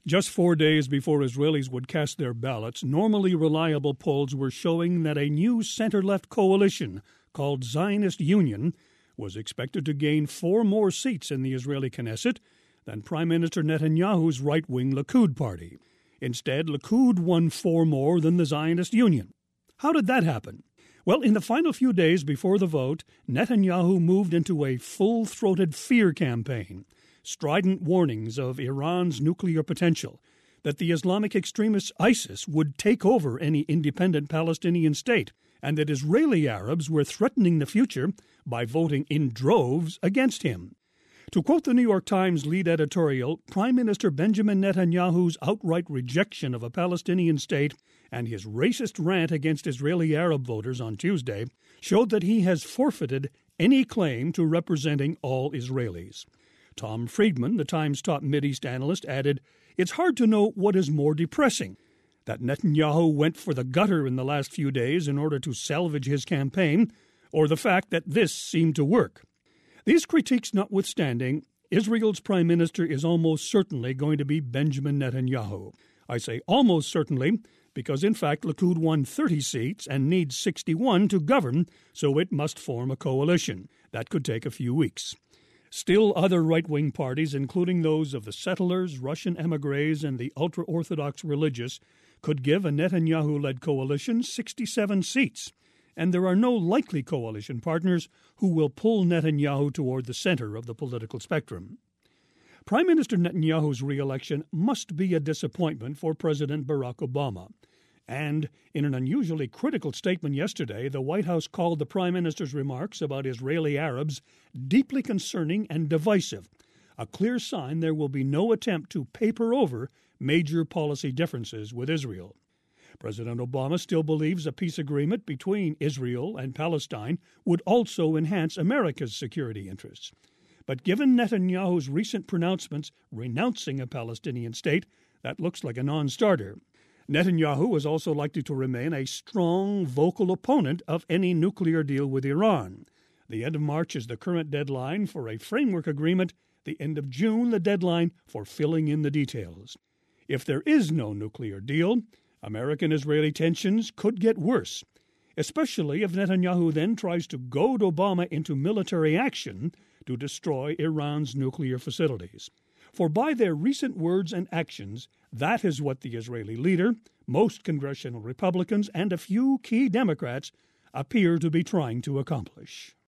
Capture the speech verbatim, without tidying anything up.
Just four days before Israelis would cast their ballots, normally reliable polls were showing that a new center-left coalition called Zionist Union was expected to gain four more seats in the Israeli Knesset than Prime Minister Netanyahu's right-wing Likud party. Instead, Likud won four more than the Zionist Union. How did that happen? Well, in the final few days before the vote, Netanyahu moved into a full-throated fear campaign, strident warnings of Iran's nuclear potential, that the Islamic extremist ISIS would take over any independent Palestinian state, and that Israeli Arabs were threatening the future by voting in droves against him. To quote the New York Times lead editorial, Prime Minister Benjamin Netanyahu's outright rejection of a Palestinian state and his racist rant against Israeli Arab voters on Tuesday showed that he has forfeited any claim to representing all Israelis. Tom Friedman, the Times' top Mideast analyst, added, "It's hard to know what is more depressing, that Netanyahu went for the gutter in the last few days in order to salvage his campaign, or the fact that this seemed to work." These critiques notwithstanding, Israel's prime minister is almost certainly going to be Benjamin Netanyahu. I say almost certainly because, in fact, Likud won thirty seats and needs sixty-one to govern, so it must form a coalition. That could take a few weeks. Still, other right-wing parties, including those of the settlers, Russian émigrés, and the ultra-Orthodox religious, could give a Netanyahu-led coalition sixty-seven seats, and there are no likely coalition partners who will pull Netanyahu toward the center of the political spectrum. Prime Minister Netanyahu's re-election must be a disappointment for President Barack Obama. And in an unusually critical statement yesterday, the White House called the Prime Minister's remarks about Israeli Arabs deeply concerning and divisive, a clear sign there will be no attempt to paper over major policy differences with Israel. President Obama still believes a peace agreement between Israel and Palestine would also enhance America's security interests. But given Netanyahu's recent pronouncements renouncing a Palestinian state, that looks like a non-starter. Netanyahu is also likely to remain a strong, vocal opponent of any nuclear deal with Iran. The end of March is the current deadline for a framework agreement, the end of June the deadline for filling in the details. If there is no nuclear deal, American-Israeli tensions could get worse, especially if Netanyahu then tries to goad Obama into military action to destroy Iran's nuclear facilities. For by their recent words and actions, that is what the Israeli leader, most congressional Republicans, and a few key Democrats appear to be trying to accomplish.